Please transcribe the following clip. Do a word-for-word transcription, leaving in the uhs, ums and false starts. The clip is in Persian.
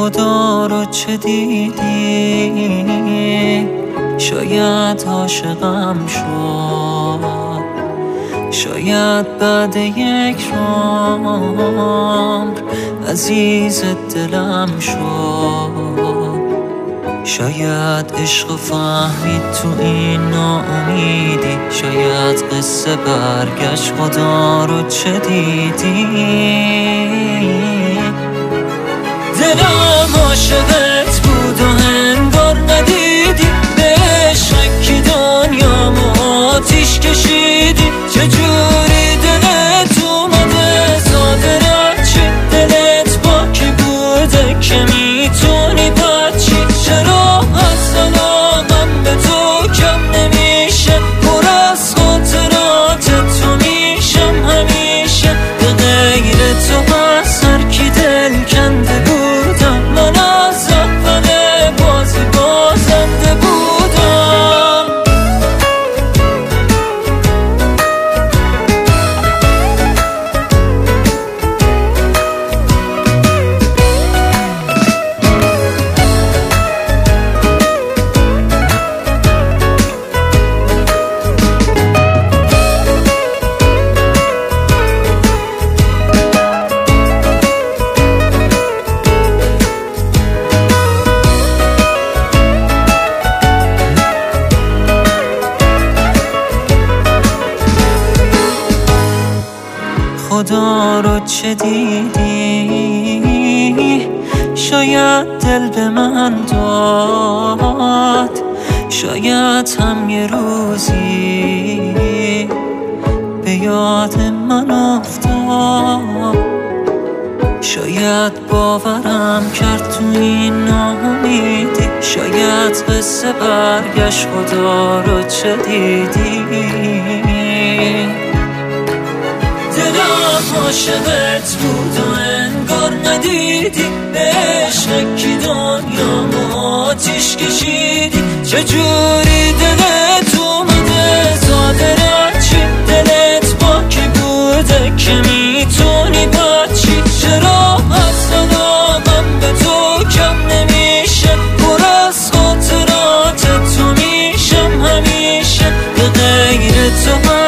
خدا رو چه دیدی؟ شاید عاشقم شد، شاید بعد یک عمر عزیز دلم شد. شاید عشق فهمید تو این ناامیدی، شاید قصه برگشت خدا رو چه دیدی؟ دلم عاشقت بود و انگار ندیدی، به عشقی دنیامو آتیش کشیدی. چجوری دلت اومده ساده رچی؟ دلت با کی بوده که میتونی بچی؟ چرا از علاقم به تو کم نمیشه؟ پر از خاطرات تو میشم همیشه. به غیر تو از هر کی دل کنده بودم، من از اول بازی بازنده بودم. خدا رو چه دیدی؟ شاید دل به من داد، شاید هم یه روزی به یاد من افتاد. شاید باورم کرد تو این ناامیدی، شاید قصه برگشت خدا رو چه دیدی؟ دلم عاشقت بود و انگار ندیدی، به عشقی دنیامو آتیش کشیدی. چجوری دلت اومده ساده رچی؟ دلت با کی بوده که میتونی بچی؟ چرا از علاقم به تو کم نمیشه؟ پر از خاطرات تو میشم همیشه. به غیر تو